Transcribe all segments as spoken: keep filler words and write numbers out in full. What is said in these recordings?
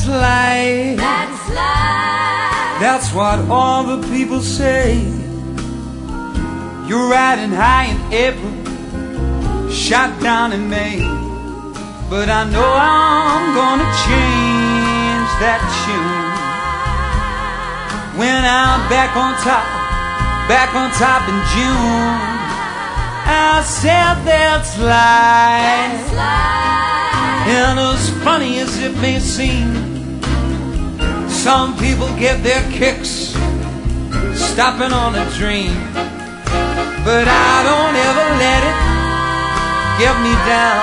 life. That's life. That's what all the people say. You're riding high in April, shot down in May. But I know I'm gonna change that tune when I'm back on top, back on top in June. I said that's life. That's life. And as funny as it may seem, some people get their kicks stopping on a dream. But I don't ever let it get me down,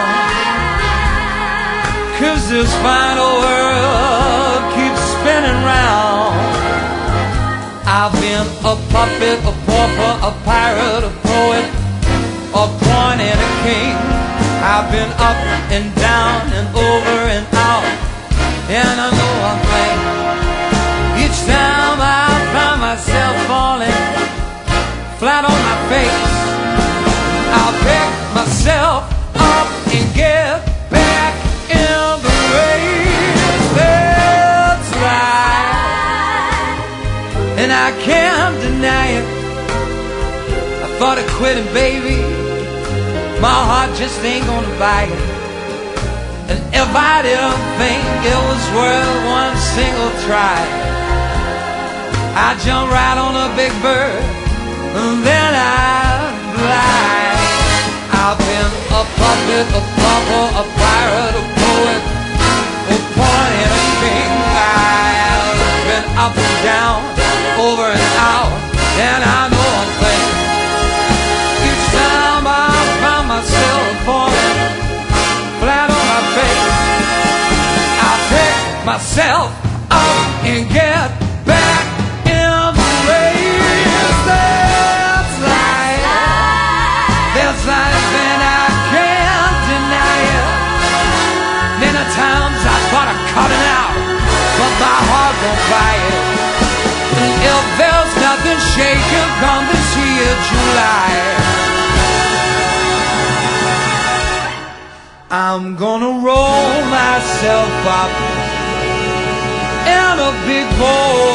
'cause this final world keeps spinning round. I've been a puppet, a pauper, a pirate, a poet, a pawn and a king. I've been up and down and over and out, and I know I'm playing. Each time I find myself falling flat on my face, I'll pick myself up and get back in the race. That's right, and I can't deny it. I thought of quitting, baby. My heart just ain't gonna buy it. And if I didn't think it was worth one single try, I'd jump right on a big bird and then I'd fly. I've been a puppet, a pauper, a pirate, a poet, a pawn and a king. I've been up and down, over and out, and I know I'm playing. Each time I find myself falling flat on my face, I pick myself up and get back in the race. That's life. That's life, and I can't deny it. Many times I thought of cutting out, but my heart won't buy it. And if there's nothing shaking come this here July, I'm gonna roll myself up in a big bowl